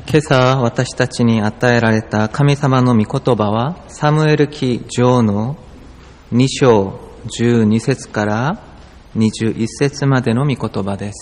今朝私たちに与えられた神様の御言葉はサムエル記上の2章12節から21節までの御言葉です。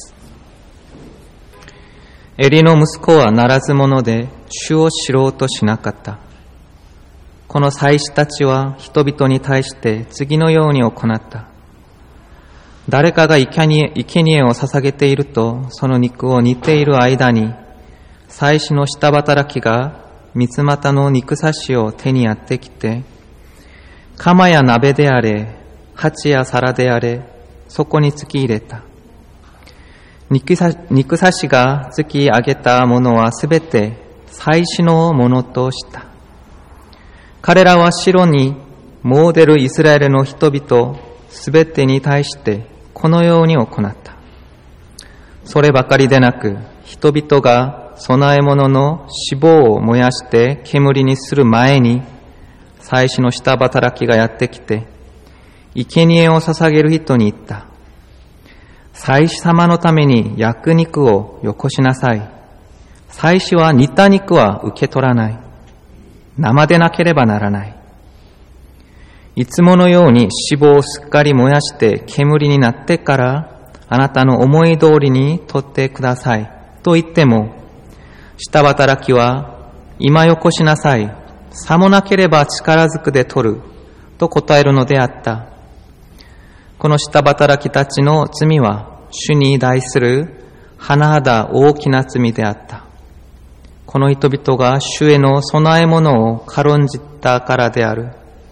エリの息子はならず者で主を知ろうとしなかった。この祭司たちは人々に対して次のように行った。誰かが生贄を捧げているとその肉を煮ている間に祭司の下働きが三つ股の肉刺しを手にやってきて、釜や鍋であれ、鉢や皿であれ、そこに突き入れた。肉刺しが突き上げたものはすべて祭司のものとした。彼らは城に詣でるイスラエルの人々すべてに対してこのように行った。そればかりでなく、人々が供え物の脂肪を燃やして煙にする前に、祭司の下働きがやってきて、生贄を捧げる人に言った。祭司様のために焼く肉をよこしなさい。祭司は煮た肉は受け取らない。生でなければならない。いつものように脂肪をすっかり燃やして煙になってから、あなたの思い通りに取ってください。と言っても、下働きは、今よこしなさい。さもなければ力ずくで取る。と答えるのであった。この下働きたちの罪は、主に対する甚だ大きな罪であった。この人々が主への供え物を軽んじたからである。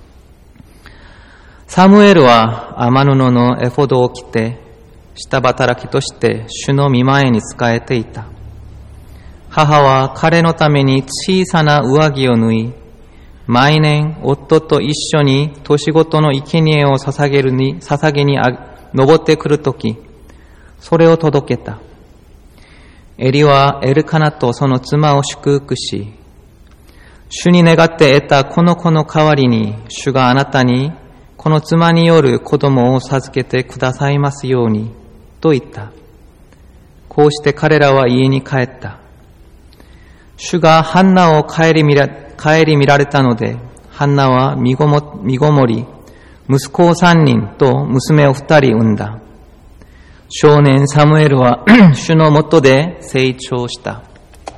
サムエルは雨布のエフォドを着て、下働きとして主の御前に仕えていた。母は彼のために小さな上着を縫い、毎年夫と一緒に年ごとの生贄を捧げに登ってくるとき、それを届けた。エリはエルカナとその妻を祝福し、主に願って得たこの子の代わりに、主があなたにこの妻による子供を授けてくださいますように、と言った。こうして彼らは家に帰った。主がハンナを顧みられたので、ハンナは身ごもり、息子を3人と娘を2人産んだ。少年サムエルは主のもとで成長した。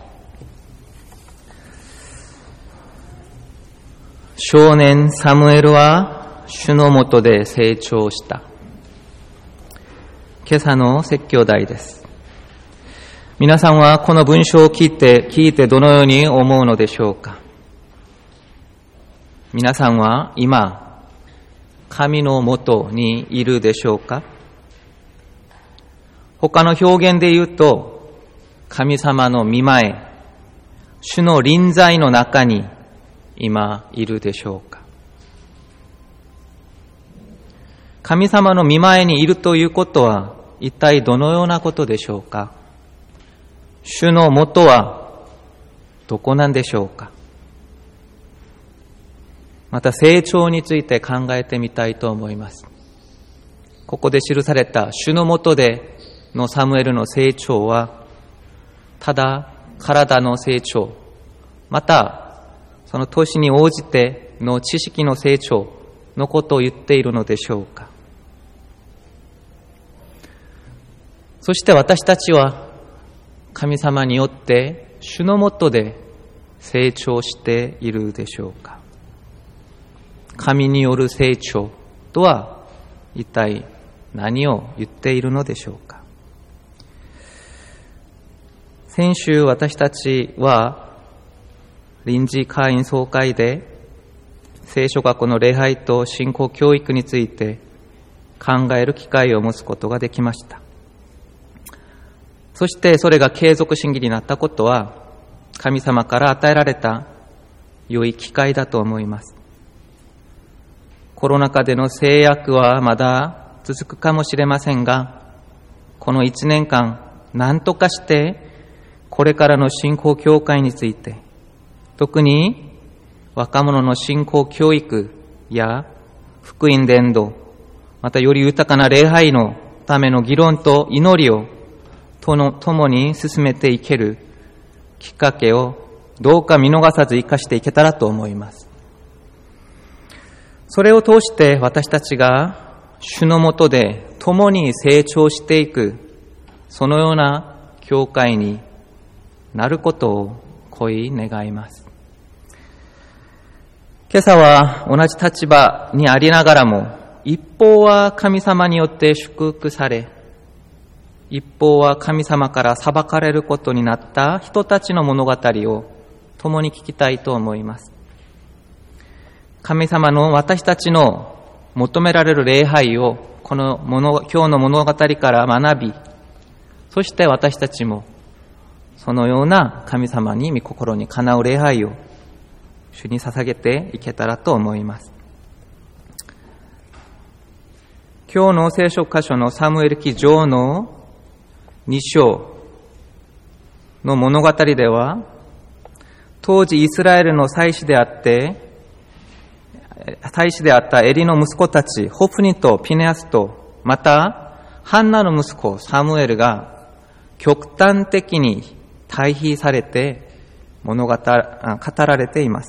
少年サムエルは主のもとで成長した。今朝の説教題です。皆さんはこの文章を聞いてどのように思うのでしょうか。皆さんは今、神のもとにいるでしょうか。他の表現で言うと、神様の御前、主の臨在の中に今いるでしょうか。神様の御前にいるということは一体どのようなことでしょうか。主のもとはどこなんでしょうか。また成長について考えてみたいと思います。ここで記された主のもとでのサムエルの成長は、ただ体の成長、またその年に応じての知識の成長のことを言っているのでしょうか。そして私たちは神様によって主のもとで成長しているでしょうか。神による成長とは一体何を言っているのでしょうか。先週私たちは臨時会員総会で聖書学の礼拝と信仰教育について考える機会を持つことができました。そしてそれが継続審議になったことは神様から与えられた良い機会だと思います。コロナ禍での制約はまだ続くかもしれませんが、この1年間何とかしてこれからの信仰教会について、特に若者の信仰教育や福音伝道、またより豊かな礼拝のための議論と祈りを共に進めていけるきっかけをどうか見逃さず生かしていけたらと思います。それを通して私たちが主の下で共に成長していく、そのような教会になることを恋願います。今朝は同じ立場にありながらも、一方は神様によって祝福され、一方は神様から裁かれることになった人たちの物語を共に聞きたいと思います。神様の私たちの求められる礼拝を今日の物語から学び、そして私たちもそのような神様に御心にかなう礼拝を主に捧げていけたらと思います。今日の聖書箇所のサムエル記上の2章の物語では、当時イスラエルの祭司であったエリの息子たち、ホプニとピネアスと、またハンナの息子サムエルが極端的に対比されて語られています。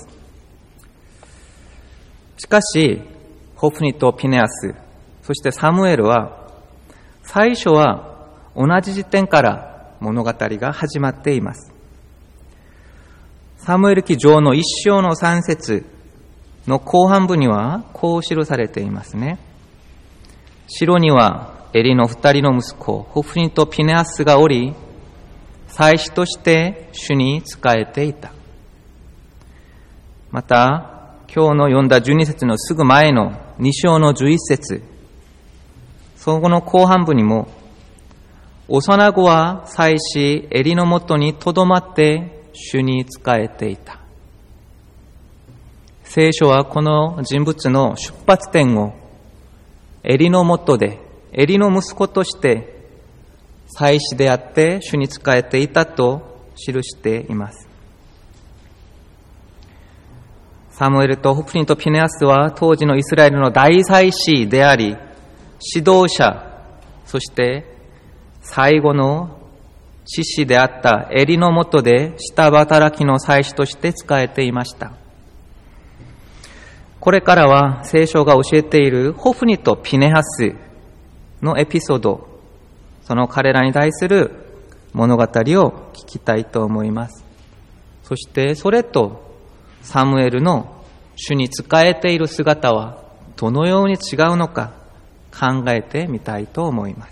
しかし、ホプニとピネアス、そしてサムエルは、最初は同じ時点から物語が始まっています。サムエル記上の1章の3節の後半部にはこう記されていますね。城にはエリの2人の息子、ホフニとピネアスがおり、祭司として主に仕えていた。また、今日の読んだ12節のすぐ前の2章の11節、そこの後半部にも、幼子は祭司エリのもとにとどまって主に仕えていた。聖書はこの人物の出発点をエリのもとで、エリの息子として祭司であって主に仕えていたと記しています。サムエルとホプニとピネアスは当時のイスラエルの大祭司であり、指導者、そして最後の獅子であったエリのもとで下働きの祭司として仕えていました。これからは聖書が教えているホフニとピネハスのエピソード、その彼らに対する物語を聞きたいと思います。そしてそれとサムエルの主に仕えている姿はどのように違うのか考えてみたいと思います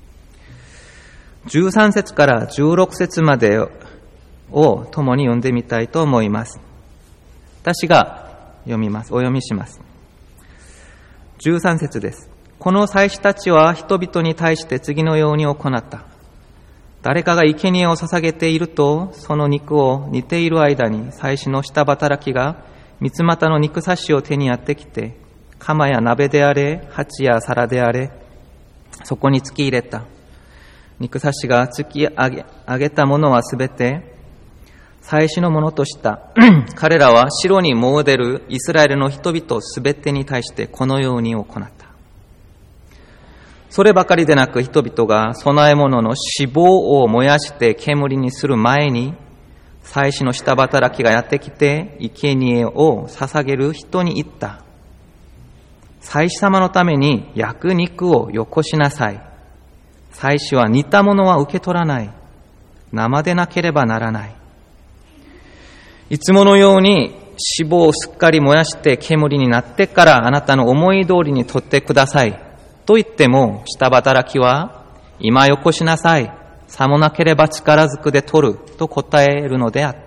。13節から16節までを共に読んでみたいと思います。私がお読みします。13節です。この祭司たちは人々に対して次のように行った。誰かが生贄を捧げていると、その肉を煮ている間に祭司の下働きが三つ股の肉刺しを手にやってきて、釜や鍋であれ、鉢や皿であれ、そこに突き入れた。肉刺しが突き上げたものはすべて祭司のものとした。彼らは城に詣でるイスラエルの人々すべてに対してこのように行った。そればかりでなく、人々が供え物の脂肪を燃やして煙にする前に、祭司の下働きがやってきて生贄を捧げる人に言った。祭司様のために焼く肉をよこしなさい。祭司は煮たものは受け取らない。生でなければならない。いつものように脂肪をすっかり燃やして煙になってからあなたの思い通りに取ってください。と言っても、下働きは今よこしなさい。さもなければ力ずくで取る。と答えるのであった。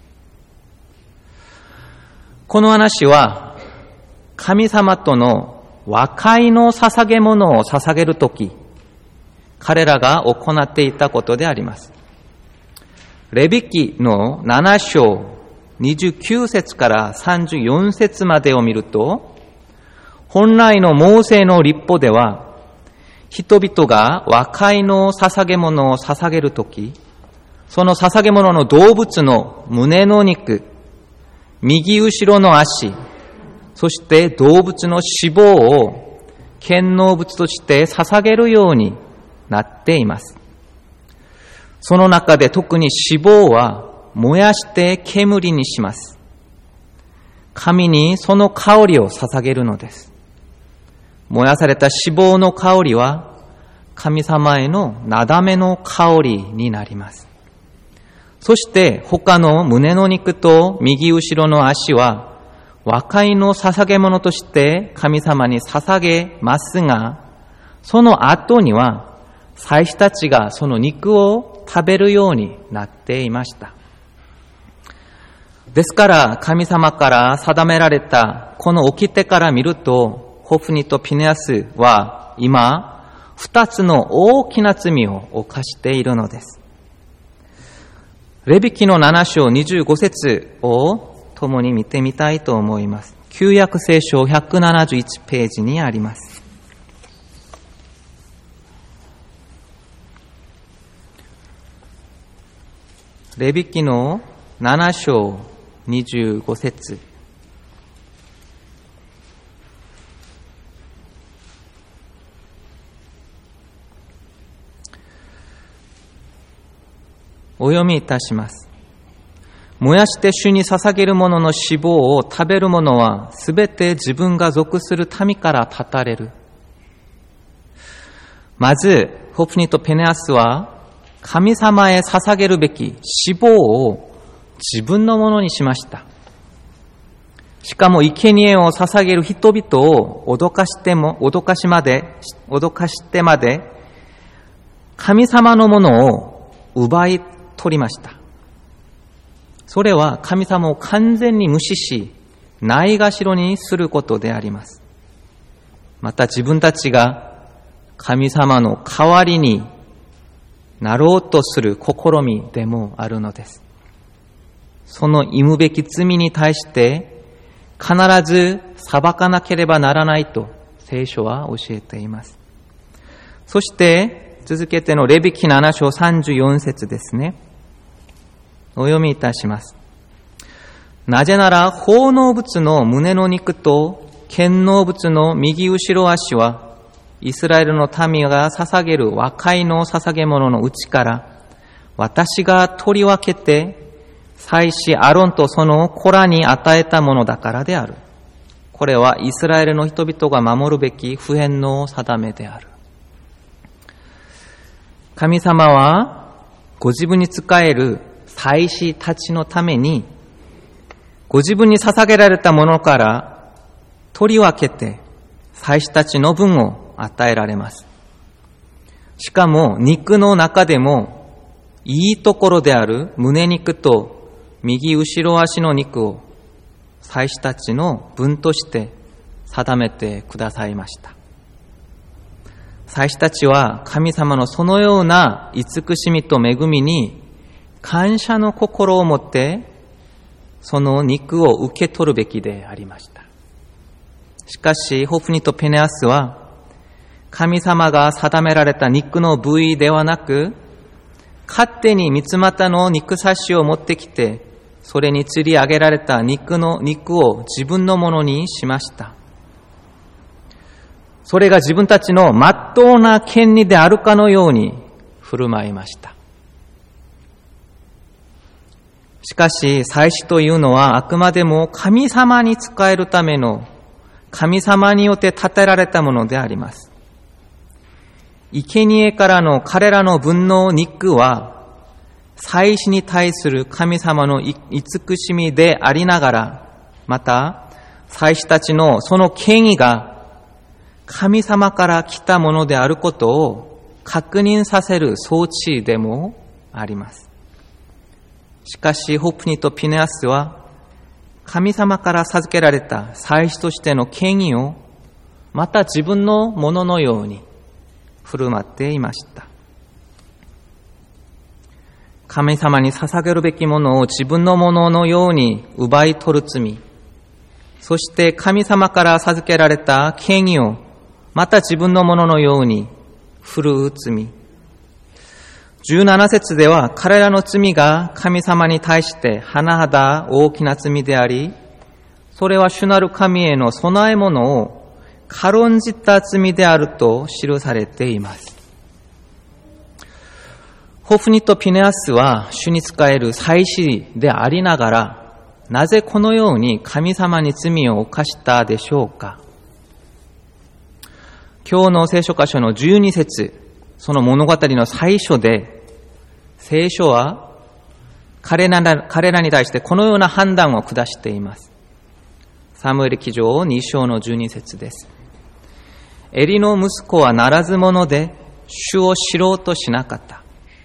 この話は、神様との和解の捧げ物を捧げるとき、彼らが行っていたことであります。レビ記の7章29節から34節までを見ると、本来のモーセの律法では、人々が和解の捧げ物を捧げるとき、その捧げ物の動物の胸の肉、右後ろの足、そして動物の脂肪を献納物として捧げるようになっています。その中で特に脂肪は燃やして煙にします。神にその香りを捧げるのです。燃やされた脂肪の香りは神様へのなだめの香りになります。そして他の胸の肉と右後ろの足は和解の捧げ物として神様に捧げますが、その後には祭司たちがその肉を食べるようになっていました。ですから神様から定められたこの掟から見ると、ホフニとピネアスは今二つの大きな罪を犯しているのです。レビ記の7章25節を共に見てみたいと思います。旧約聖書171ページにあります。レビ記の7章25節。お読みいたします。燃やして主に捧げるものの脂肪を食べる者はすべて自分が属する民から断たれる。まずホフニとペネアスは神様へ捧げるべき脂肪を自分のものにしました。しかも生贄を捧げる人々を脅かしてまで神様のものを奪い取りました。それは神様を完全に無視し、ないがしろにすることであります。また自分たちが神様の代わりになろうとする試みでもあるのです。その忌むべき罪に対して必ず裁かなければならないと聖書は教えています。そして続けてのレビ記7章34節ですね。お読みいたします。なぜなら奉納物の胸の肉と献納物の右後ろ足はイスラエルの民が捧げる和解の捧げ物のうちから私が取り分けて祭司アロンとその子らに与えたものだからである。これはイスラエルの人々が守るべき不変の定めである。神様はご自分に仕える祭司たちのためにご自分に捧げられたものから取り分けて祭司たちの分を与えられます。しかも肉の中でもいいところである胸肉と右後ろ足の肉を祭司たちの分として定めてくださいました。祭司たちは神様のそのような慈しみと恵みに感謝の心を持ってその肉を受け取るべきでありました。しかしホフニとペネアスは神様が定められた肉の部位ではなく、勝手に三つ股の肉刺しを持ってきてそれに釣り上げられた肉を自分のものにしました。それが自分たちの真っ当な権利であるかのように振る舞いました。しかし祭司というのはあくまでも神様に仕えるための神様によって立てられたものであります。生贄からの彼らの分の肉は祭司に対する神様の慈しみでありながら、また祭司たちのその権威が神様から来たものであることを確認させる装置でもあります。しかしホプニとピネアスは神様から授けられた祭司としての権威をまた自分のもののように振る舞っていました。神様に捧げるべきものを自分のもののように奪い取る罪、そして神様から授けられた権威をまた自分のもののように振るう罪。17節では彼らの罪が神様に対して甚だ大きな罪であり、それは主なる神への供え物を軽んじた罪であると記されています。 ホフニとピネアスは主に仕える祭司でありながら、なぜこのように神様に罪を犯したでしょうか。今日の聖書箇所の12節、その物語の最初で、聖書は彼らに対してこのような判断を下しています。サムエル記上2章の12節です。エリの息子はならず者で、主を知ろうとしなかった。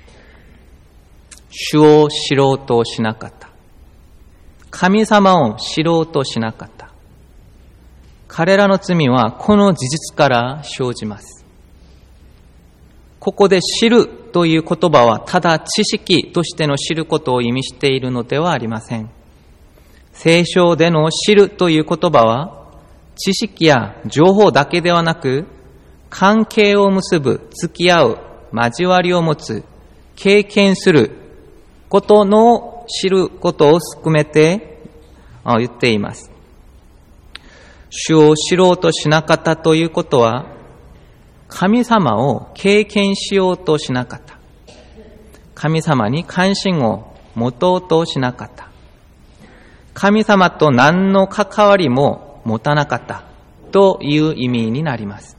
主を知ろうとしなかった。神様を知ろうとしなかった。彼らの罪はこの事実から生じます。ここで知るという言葉はただ知識としての知ることを意味しているのではありません。聖書での知るという言葉は知識や情報だけではなく、関係を結ぶ、付き合う、交わりを持つ、経験することの知ることを含めて言っています。主を知ろうとしなかったということは、神様を経験しようとしなかった。神様に関心を持とうとしなかった。神様と何の関わりも持たなかったという意味になります。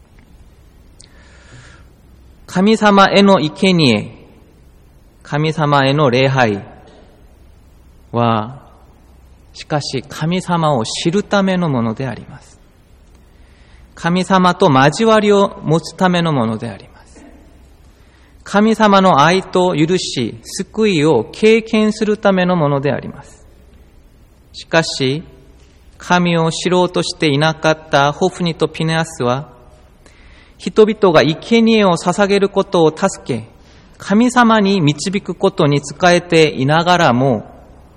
神様への生贄、神様への礼拝は、しかし神様を知るためのものであります。神様と交わりを持つためのものであります。神様の愛と許し、救いを経験するためのものであります。しかし、神を知ろうとしていなかったホフニとピネアスは、人々が生贄を捧げることを助け、神様に導くことに仕えていながらも、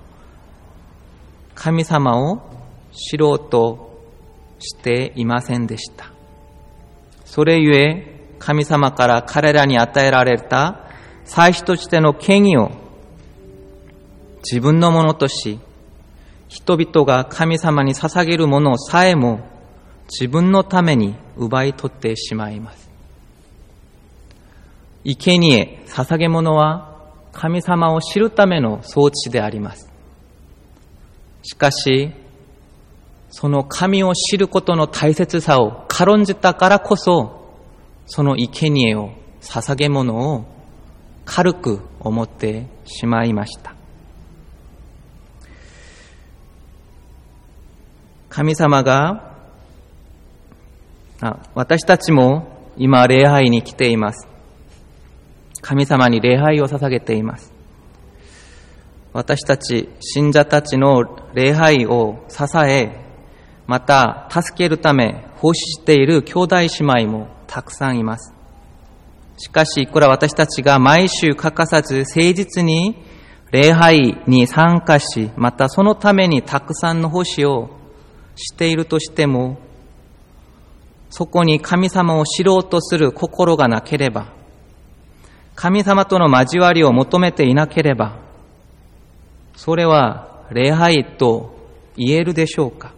神様を知ろうとしていませんでした。それゆえ、神様から彼らに与えられた祭司としての権威を自分のものとし、人々が神様に捧げるものさえも自分のために奪い取ってしまいます。生贄、捧げ物は神様を知るための装置であります。しかし、その神を知ることの大切さを軽んじたからこそ、その生贄を、捧げ物を軽く思ってしまいました。神様が、私たちも今礼拝に来ています。神様に礼拝を捧げています。私たち信者たちの礼拝を支え、また助けるため奉仕している兄弟姉妹もたくさんいます。しかし、いくら私たちが毎週欠かさず誠実に礼拝に参加し、またそのためにたくさんの奉仕をしているとしても、そこに神様を知ろうとする心がなければ、神様との交わりを求めていなければ、それは礼拝と言えるでしょうか。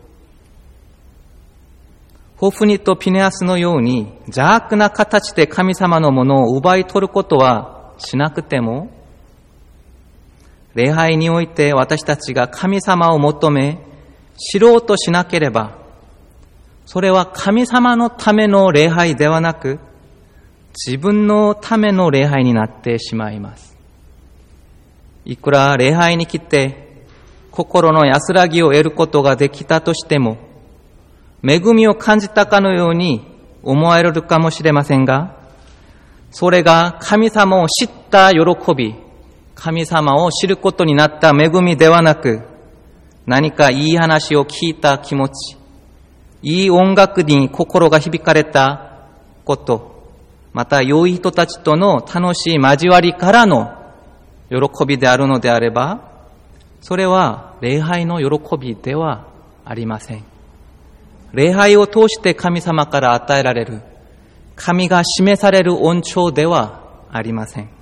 ホフニとピネアスのように邪悪な形で神様のものを奪い取ることはしなくても、礼拝において私たちが神様を求め知ろうとしなければ、それは神様のための礼拝ではなく、自分のための礼拝になってしまいます。いくら礼拝に来て心の安らぎを得ることができたとしても、恵みを感じたかのように思われるかもしれませんが、それが神様を知った喜び、神様を知ることになった恵みではなく、何かいい話を聞いた気持ち、いい音楽に心が響かれたこと、また良い人たちとの楽しい交わりからの喜びであるのであれば、それは礼拝の喜びではありません。礼拝を通して神様から与えられる、神が示される恩寵ではありません。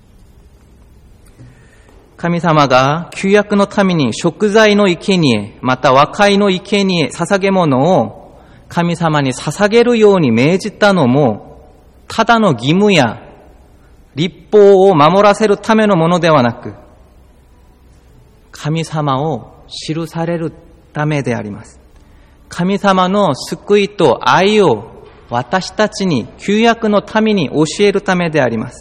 神様が旧約のために贖罪の生贄、また和解の生贄、捧げ物を神様に捧げるように命じたのも、ただの義務や律法を守らせるためのものではなく、神様を知されるためであります。神様の救いと愛を私たちに旧約の民に教えるためであります。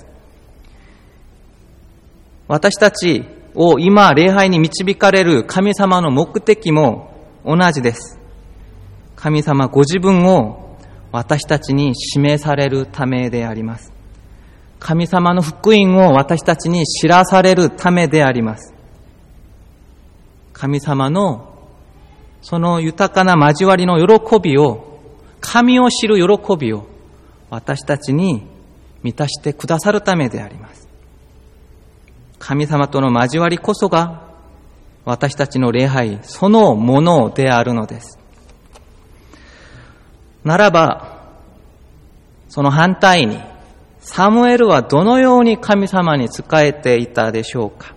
私たちを今礼拝に導かれる神様の目的も同じです。神様ご自分を私たちに示されるためであります。神様の福音を私たちに知らされるためであります。神様のその豊かな交わりの喜びを、神を知る喜びを私たちに満たしてくださるためであります。神様との交わりこそが私たちの礼拝そのものであるのです。ならば、その反対に、サムエルはどのように神様に仕えていたでしょうか。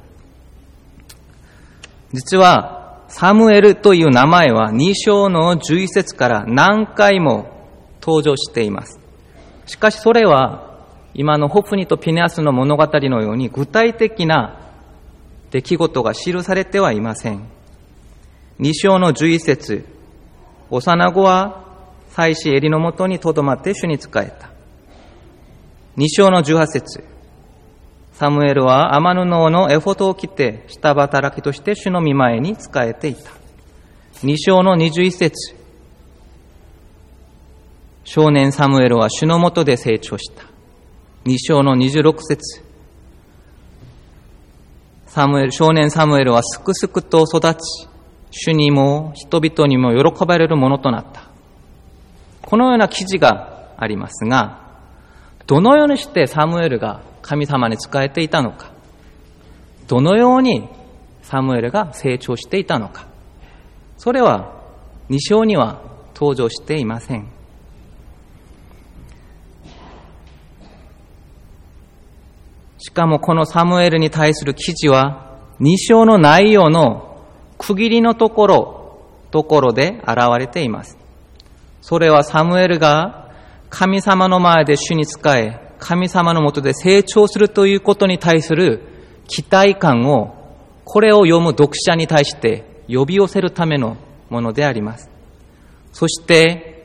実は、サムエルという名前は2章の11節から何回も登場しています。しかしそれは、今のホフニとピネアスの物語のように具体的な出来事が記されてはいません。2章の11節、幼子は妻子エリのもとにとどまって主に仕えた。2章の18節、サムエルは天布のエフォドを着て下働きとして主の御前に仕えていた。2章の21節、少年サムエルは主のもとで成長した。2章の26節、少年サムエルはすくすくと育ち、主にも人々にも喜ばれるものとなった。このような記事がありますが、どのようにしてサムエルが神様に仕えていたのか、どのようにサムエルが成長していたのか、それは2章には登場していません。しかもこのサムエルに対する記事は2章の内容の区切りのところで現れています。それはサムエルが神様の前で主に仕え、神様のもとで成長するということに対する期待感を、これを読む読者に対して呼び寄せるためのものであります。そして、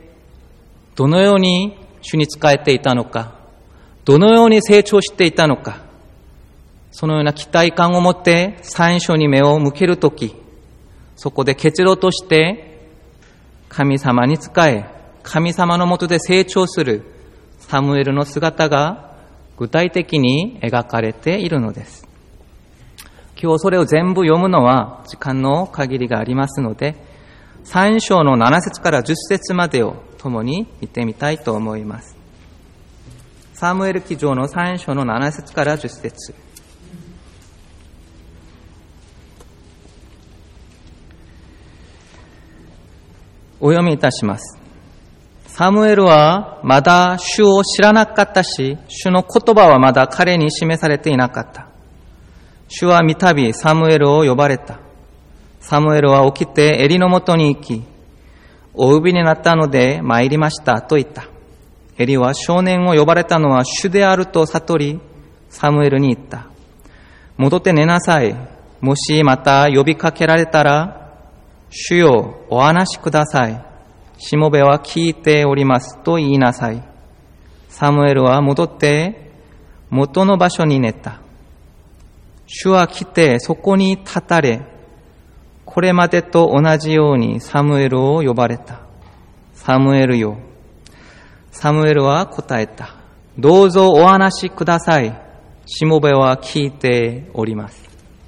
どのように主に仕えていたのか、どのように成長していたのか、そのような期待感を持って3章に目を向けるとき、そこで結論として神様に仕え、神様のもとで成長するサムエルの姿が具体的に描かれているのです。今日それを全部読むのは時間の限りがありますので、3章の7節から10節までを共に見てみたいと思います。サムエル記上の3章の7節から10節。お読みいたします。サムエルはまだ主を知らなかったし、主の言葉はまだ彼に示されていなかった。主は三度サムエルを呼ばれた。サムエルは起きてエリのもとに行き、お産になったので参りましたと言った。エリは少年を呼ばれたのは主であると悟り、サムエルに言った。戻って寝なさい。もしまた呼びかけられたら、主よ、お話しください。しもべは聞いておりますと言いなさい。サムエルは戻って元の場所に寝た。主は来てそこに立たれ、これまでと同じようにサムエルを呼ばれた。サムエルよ。サムエルは答えた。どうぞお話しください。しもべは聞いております。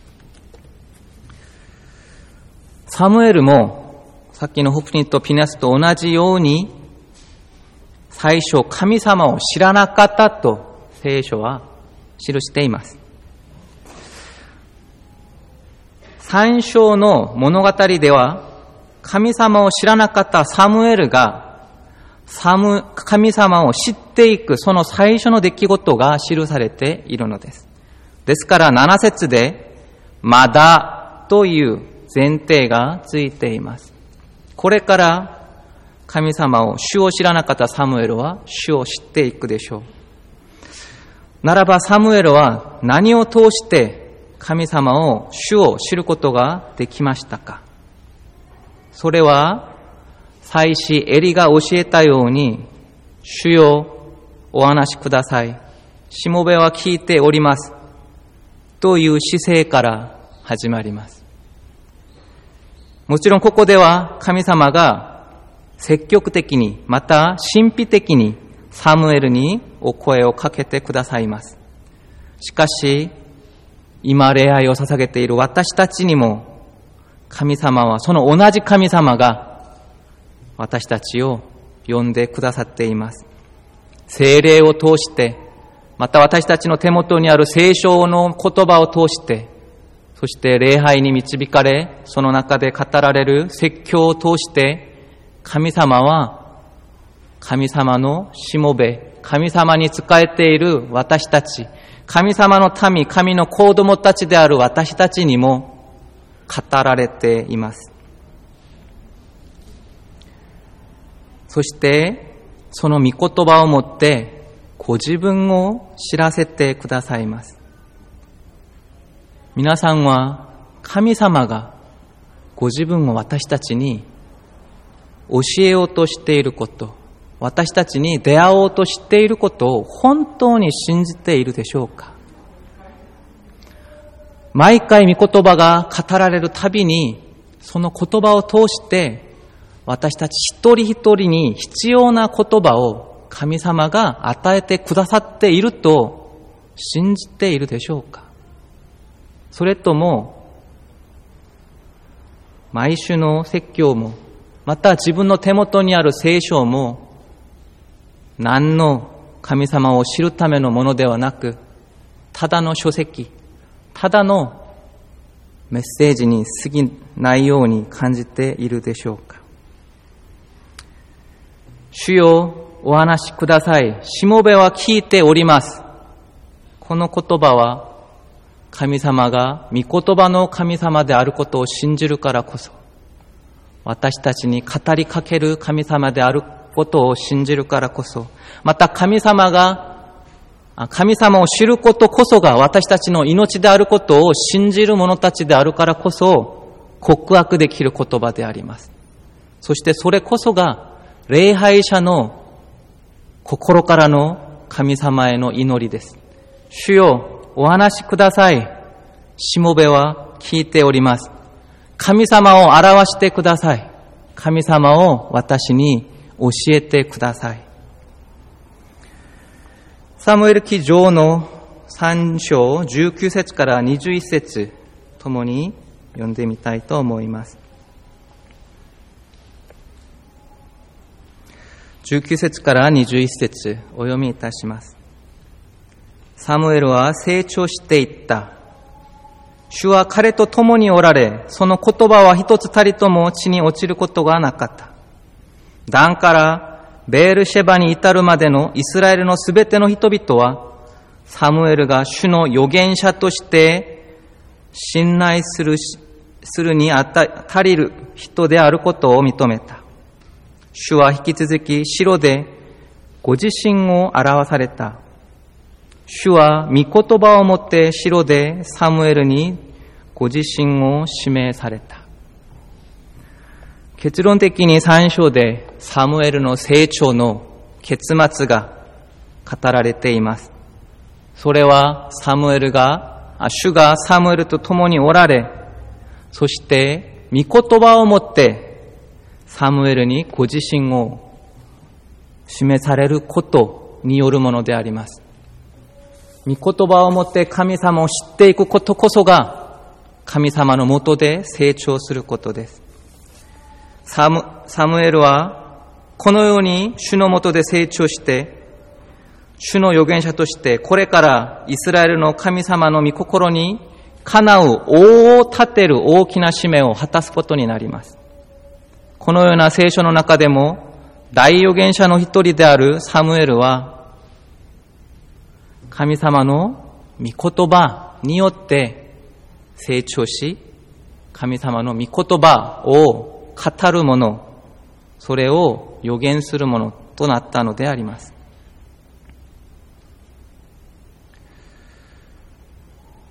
サムエルもさっきのホプニとピネスと同じように最初神様を知らなかったと聖書は記しています。3章の物語では神様を知らなかったサムエルが神様を知っていくその最初の出来事が記されているのです。ですから7節でまだという前提がついています。これから神様を主を知らなかったサムエルは主を知っていくでしょう。 ならばサムエルは何を通して神様を、主を知ることができましたか？それは祭司エリが教えたように、主よお話しください、しもべは聞いておりますという姿勢から始まります。もちろんここでは神様が積極的に、また神秘的にサムエルにお声をかけてくださいます。しかし今礼拝を捧げている私たちにも、神様は、その同じ神様が私たちを呼んでくださっています。聖霊を通して、また私たちの手元にある聖書の言葉を通して、そして礼拝に導かれ、その中で語られる説教を通して、神様は神様のしもべ、神様に仕えている私たち、神様の民、神の子供たちである私たちにも語られています。そしてその御言葉をもってご自分を知らせてくださいます。皆さんは神様がご自分を私たちに教えようとしていること、私たちに出会おうとしていることを本当に信じているでしょうか？毎回御言葉が語られるたびに、その言葉を通して私たち一人一人に必要な言葉を神様が与えてくださっていると信じているでしょうか？それとも毎週の説教も、また自分の手元にある聖書も何の神様を知るためのものではなく、ただの書籍、ただのメッセージに過ぎないように感じているでしょうか？主よお話しください、しもべは聞いております。この言葉は神様が御言葉の神様であることを信じるからこそ、私たちに語りかける神様であることを信じるからこそ、また神様を知ることこそが私たちの命であることを信じる者たちであるからこそ告白できる言葉であります。そしてそれこそが礼拝者の心からの神様への祈りです。主よお話しください、しもべは聞いております。神様を表してください。神様を私に教えてください。サムエル記上の3章19節から21節ともに読んでみたいと思います。19節から21節お読みいたします。サムエルは成長していった。主は彼と共におられ、その言葉は一つたりとも地に落ちることがなかった。ダンからベールシェバに至るまでのイスラエルのすべての人々は、サムエルが主の預言者として信頼するに足りる人であることを認めた。主は引き続きシロでご自身を表された。主は御言葉をもってシロでサムエルにご自身を指名された。結論的に3章でサムエルの成長の結末が語られています。それは主がサムエルと共におられ、そして御言葉をもってサムエルにご自身を示されることによるものであります。御言葉をもって神様を知っていくことこそが神様のもとで成長することです。サムエルはこのように主のもとで成長して、主の預言者としてこれからイスラエルの神様の御心にかなう王を立てる大きな使命を果たすことになります。このような聖書の中でも大預言者の一人であるサムエルは、神様の御言葉によって成長し、神様の御言葉を語る者、それを預言する者となったのであります。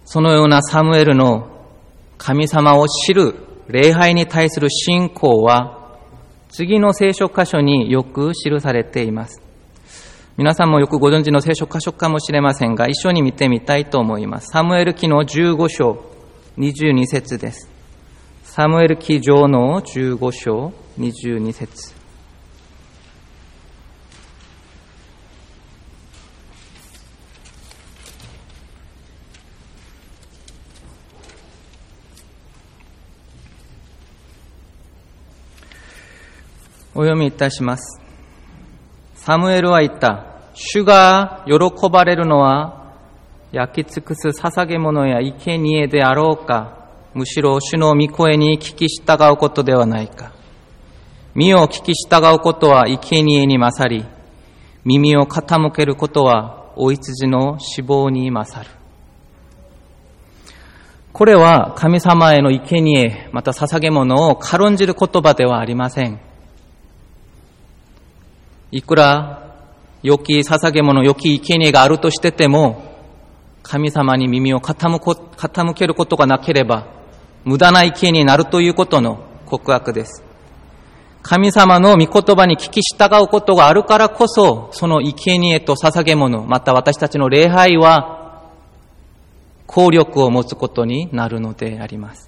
そのようなサムエルの神様を知る礼拝に対する信仰は次の聖書箇所によく記されています。皆さんもよくご存知の聖書箇所かもしれませんが、一緒に見てみたいと思います。サムエル記の15章22節です。サムエル記上の15章22節。お読みいたします。サムエルは言った。主が喜ばれるのは焼き尽くす捧げ物や生贄であろうか、むしろ主の御声に聞き従うことではないか。身を聞き従うことは生贄に勝り、耳を傾けることはお羊の脂肪に勝る。これは神様への生贄、また捧げ物を軽んじる言葉ではありません。いくら良き捧げ物、良き生贄があるとしてても、神様に耳を傾けることがなければ、無駄な生贄になるということの告白です。神様の御言葉に聞き従うことがあるからこそ、その生贄と捧げ物、また私たちの礼拝は、効力を持つことになるのであります。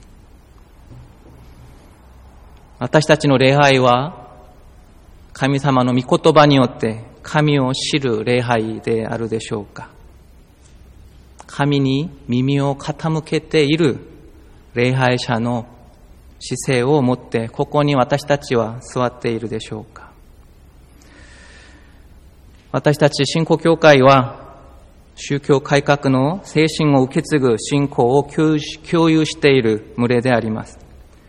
私たちの礼拝は、神様の御言葉によって神を知る礼拝であるでしょうか。神に耳を傾けている礼拝者の姿勢を持ってここに私たちは座っているでしょうか。私たち信仰教会は宗教改革の精神を受け継ぐ信仰を共有している群れであります。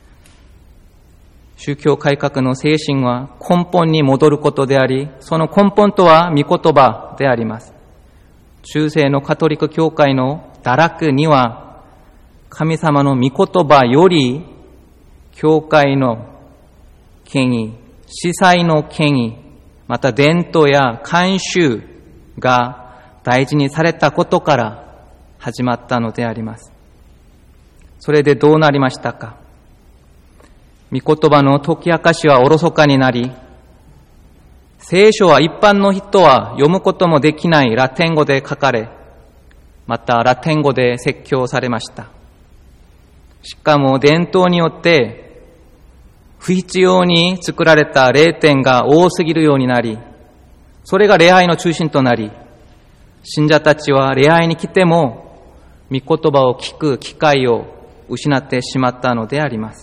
宗教改革の精神は根本に戻ることであり、その根本とは御言葉であります。中世のカトリック教会の堕落には、神様の御言葉より、教会の権威、司祭の権威、また伝統や慣習が大事にされたことから始まったのであります。それでどうなりましたか。御言葉の解き明かしはおろそかになり、聖書は一般の人は読むこともできないラテン語で書かれ、またラテン語で説教されました。しかも伝統によって不必要に作られた礼典が多すぎるようになり、それが礼拝の中心となり、信者たちは礼拝に来ても御言葉を聞く機会を失ってしまったのであります。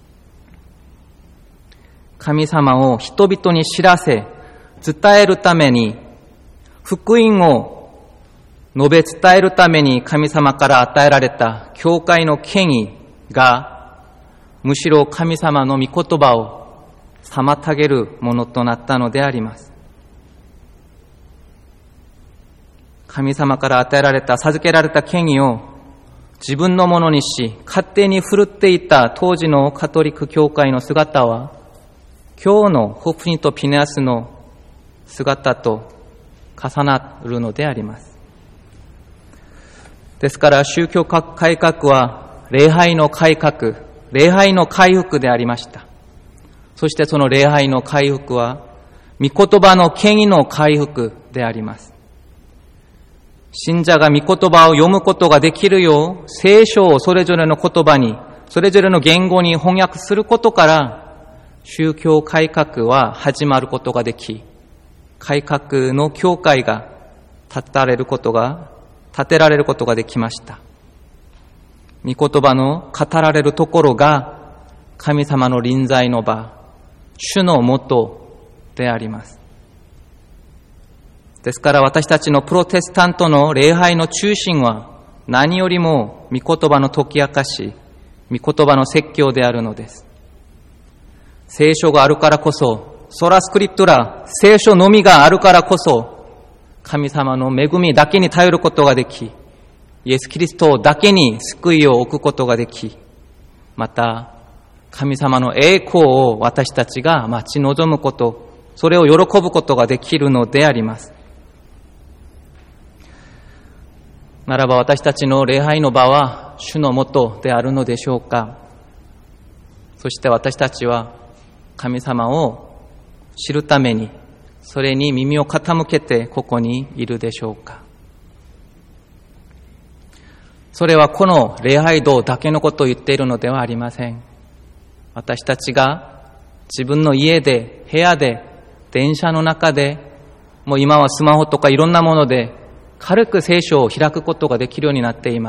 神様を人々に知らせ、伝えるために、福音を述べ伝えるために神様から与えられた教会の権威が、むしろ神様の御言葉を妨げるものとなったのであります。神様から与えられた、授けられた権威を自分のものにし、勝手に振るっていた当時のカトリック教会の姿は、今日のホフニとピネアスの姿と重なるのであります。ですから宗教改革は礼拝の改革、礼拝の回復でありました。そしてその礼拝の回復は御言葉の権威の回復であります。信者が御言葉を読むことができるよう、聖書をそれぞれの言葉に、それぞれの言語に翻訳することから、宗教改革は始まることができ、改革の教会が立てられることができました。御言葉の語られるところが神様の臨在の場、主のもとであります。ですから私たちのプロテスタントの礼拝の中心は何よりも御言葉の解き明かし、御言葉の説教であるのです。聖書があるからこそ、ソラスクリプトラ、聖書のみがあるからこそ、神様の恵みだけに頼ることができ、イエス・キリストだけに救いを置くことができ、また、神様の栄光を私たちが待ち望むこと、それを喜ぶことができるのであります。 ならば私たちの礼拝の場は主のもとであるのでしょうか。そして私たちは神様を知るためにそれに耳を傾けてここにいるでしょうか。それはこの礼拝堂だけのことを言っているのではありません。私たちが自分の家で、部屋で、電車の中で、もう今はスマホとかいろんなもので軽く聖書を開くことができるようになっています。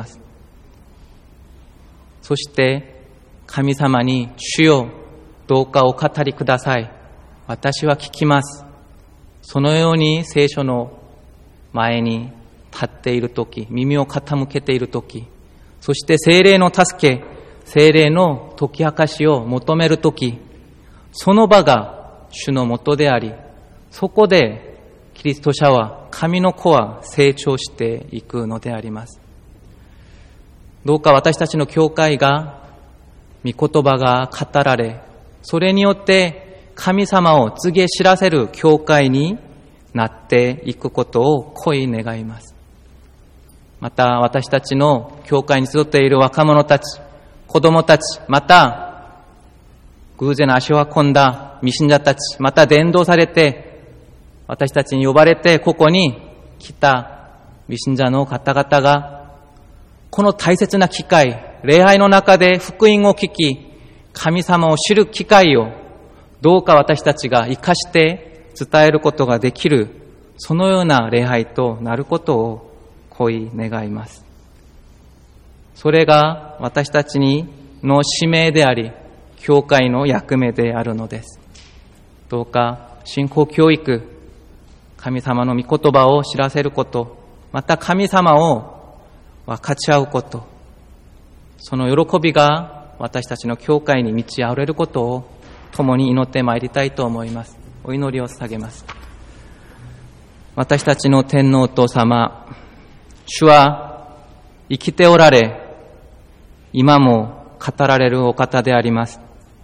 そして神様に、主よ、どうかお語りください。私は聞きます。そのように聖書の前に立っているとき、耳を傾けているとき、そして聖霊の助け、聖霊の解き明かしを求めるとき、その場が主のもとであり、そこでキリスト者は、神の子は成長していくのであります。どうか私たちの教会が、御言葉が語られ、それによって神様を告げ知らせる教会になっていくことを恋願います。また私たちの教会に集っている若者たち、子供たち、また偶然足を運んだ未信者たち、また伝道されて私たちに呼ばれてここに来た未信者の方々が、この大切な機会、礼拝の中で福音を聞き、神様を知る機会をどうか私たちが生かして伝えることができる、そのような礼拝となることを恋願います。それが私たちの使命であり、教会の役目であるのです。どうか信仰教育、神様の御言葉を知らせること、また神様を分かち合うこと、その喜びが私たちの教会に満ち溢れることを共に祈ってまいりたいと思います。お祈りを捧げます。私たちの天皇お父様、主は生きておられ、今も語られるお方であります。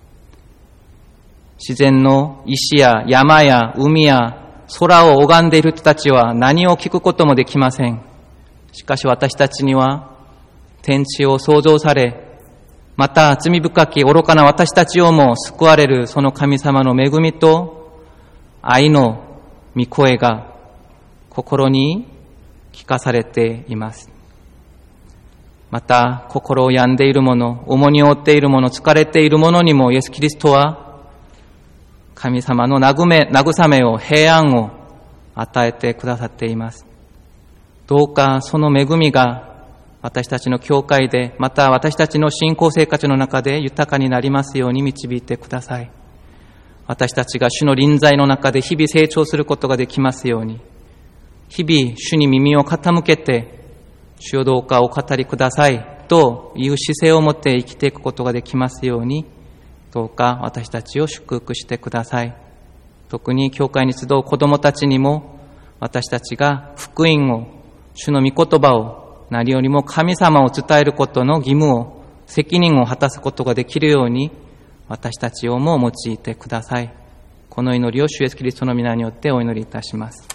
自然の石や山や海や空を拝んでいる人たちは何を聞くこともできません。しかし私たちには天地を創造され、また罪深き愚かな私たちをも救われるその神様の恵みと愛の御声が心に聞かされています。また心を病んでいる者、重荷を負っている者、疲れている者にもイエス・キリストは神様の慰めを、平安を与えてくださっています。どうかその恵みが私たちの教会で、また私たちの信仰生活の中で豊かになりますように導いてください。私たちが主の臨在の中で日々成長することができますように、日々主に耳を傾けて、主よどうかお語りくださいという姿勢を持って生きていくことができますように、どうか私たちを祝福してください。特に教会に集う子供たちにも、私たちが福音を、主の御言葉を、何よりも神様を伝えることの義務を、責任を果たすことができるように、私たちをも用いてください。この祈りを主イエスキリストの皆によってお祈りいたします。